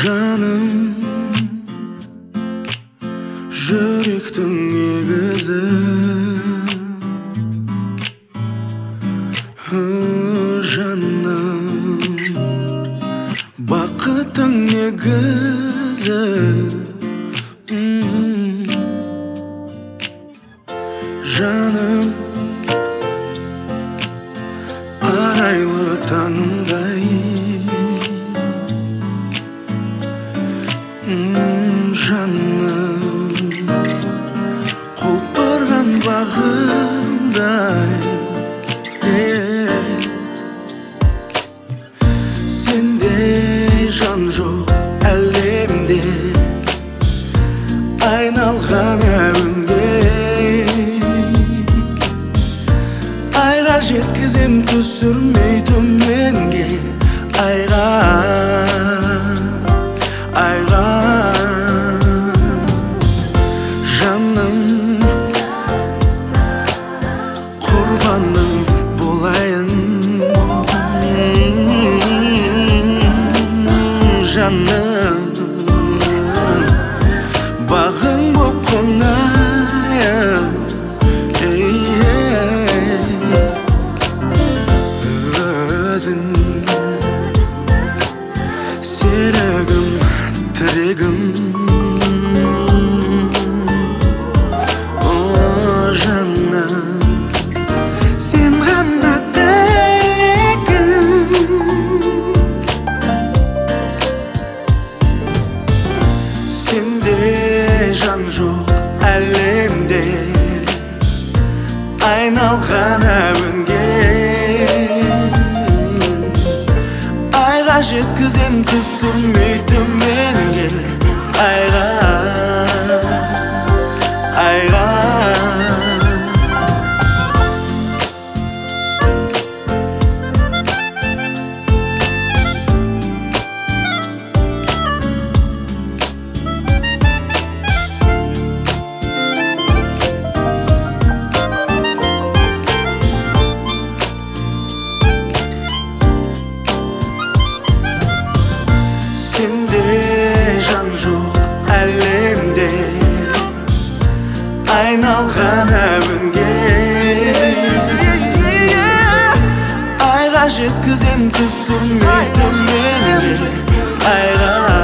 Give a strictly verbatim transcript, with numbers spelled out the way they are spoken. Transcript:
Жаным, жүректің негізі, жаным, бақыттың негізі. Жаным, арайлы таңымдай, жаным, құлпырған бағымдай. Сендей жан жоқ әлемде, айналған әуенге. Айға жеткізем түсірмей төменге, айға, айға. Жаным, құрбаның болайын, жаным, бағың боп қонайын. Өзің серігім, тірегім, сен ғана тілегім. Сенде жан жоқ әлемде, айналған әуенге. Айға жеткізем түсірмей төменге, айға, айға. Сенде жан жоқ әлемде, айналған әуенге. Айға жеткізем түсірмей төменге, айға.